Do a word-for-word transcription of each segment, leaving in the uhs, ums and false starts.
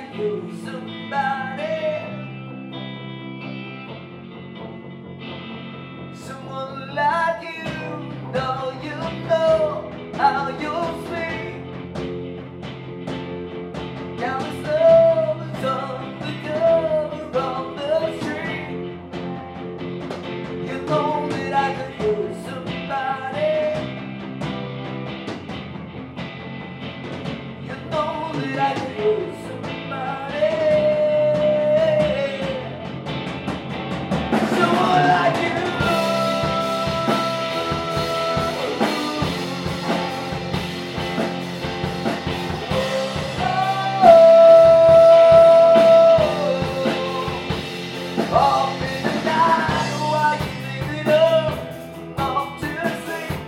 could use somebody, someone like you. Know you know how you feel. Countless lovers undercover on the street. You know that I could use somebody. You know that I could use somebody. Someone like you. Off in the night while you leave it up, off to sleep,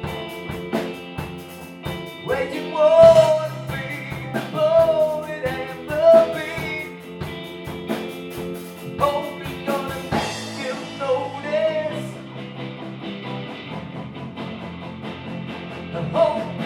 waiting for the beat, the poet and the beat. Hope you're gonna give notice. I hope